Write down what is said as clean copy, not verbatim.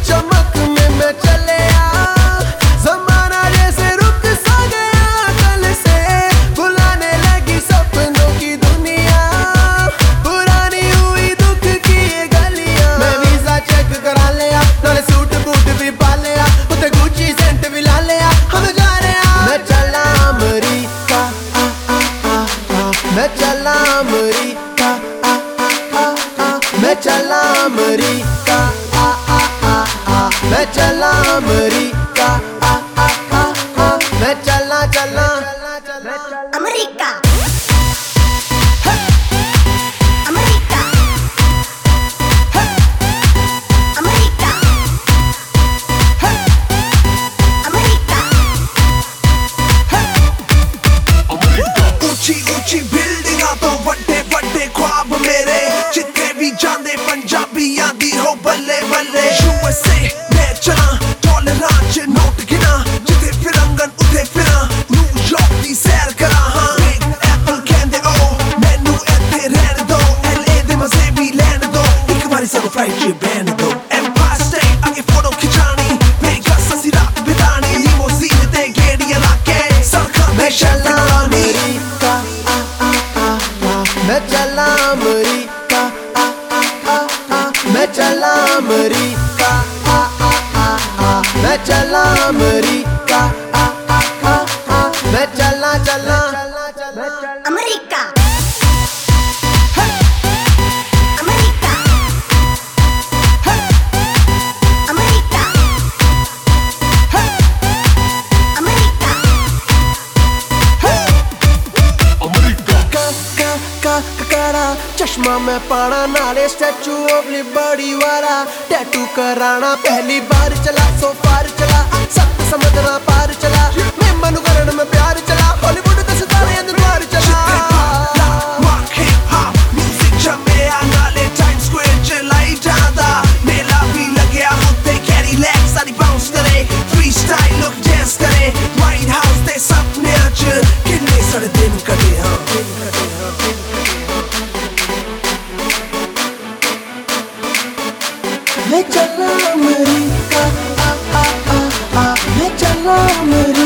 चमक में मैं चले जमाना जैसे रुक सा गया कल से, बुलाने लगी सपनों की दुनिया, पुरानी हुई दुख की ये गलियां। मैं वीजा चेक करा लिया, नाले सूट बूट भी पा लिया, उते गुची सेंट भी ला लिया, हम जा रहे हैं। मैं चला अमरीका मैं चला अमरीका मैं चला अमरीका मैं चला अमरीका मैं चला अमरीका। ऊंची बिल्डिंगां तो वड्डे वड्डे ख्वाब मेरे, जिथे भी जांदे पंजाबी आंदी हो बल्ले बल्ले। USA मैं चला डॉलरां च नोट गिना, जिथे फिरंगन उथे फिरा, न्यूयॉर्क दी सैर करा। हां बिग एप्पल कहंदे ओ मैनू इत्थे रहन दो, LA दे मजे भी लैन दो, एक बारी सानू फ्लाइट च बैन दो। एम्पायर स्टेट आगे फोटो खिचानी, वेगस असी रात बितानी, लिमोजीन ते गेड़ियां लाके सड़कां ते चला अमरीका मैं चला अमरीका मैं चला अमरीका मैं चला अमरीका मैं चला अमरीका। चश्मा मैं पाना, नाले स्टैचू ऑफ लिबर्टी वाला टैटू कराना, पहली बार चला सो पार चला, सत्त समुद्र पार चला, मैं मनु करण में प्यार चला, बॉलीवुड के सितारे अंदर चला। मैं चला अमरीका मैं चला अमरीका।